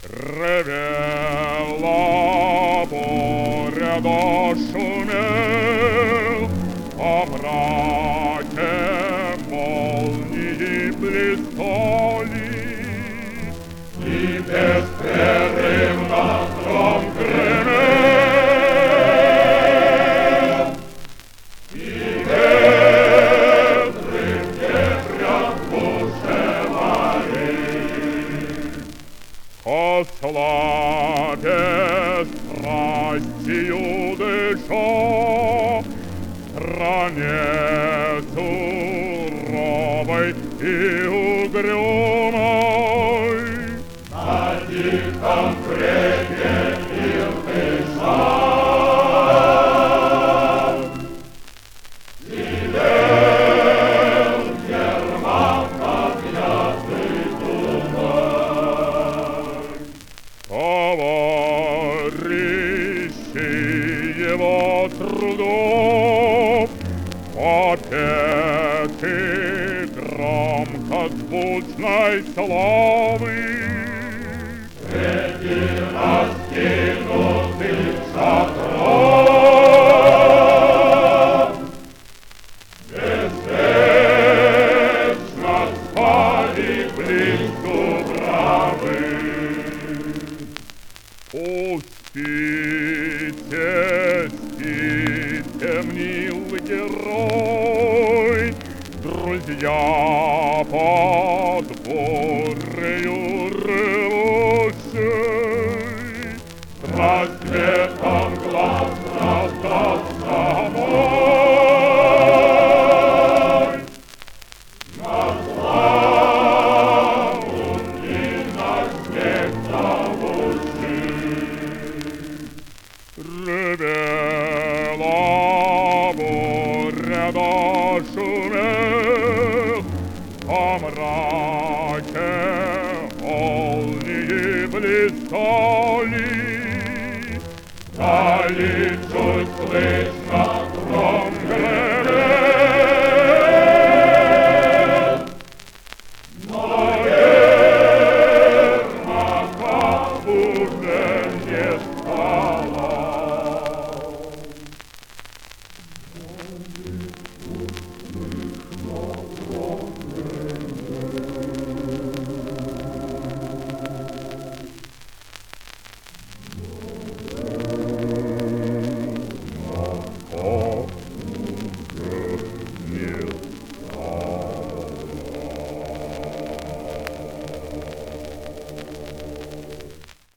Ревела буря, дошумел, во мраке молнии блистали, и беспрерывно гром гремел, и ветры в дебрях бушевали. Ослабе страстью дыша, стране суровой и угрюмой, на тихом бреге мир дышал, сидел Герман, как ясный туман. Товарищи его трудов опеты громко звучной славы, среди раскинутых шатров беспечно спали близ Дубравы. Спите, спите, милый герой, друзья под бурею ревущей, рассветом глаз раздастся мой. На славу и на смех зовущий. Ревела буря, дошумел, во мраке молнии блистали, вдали чуть слышно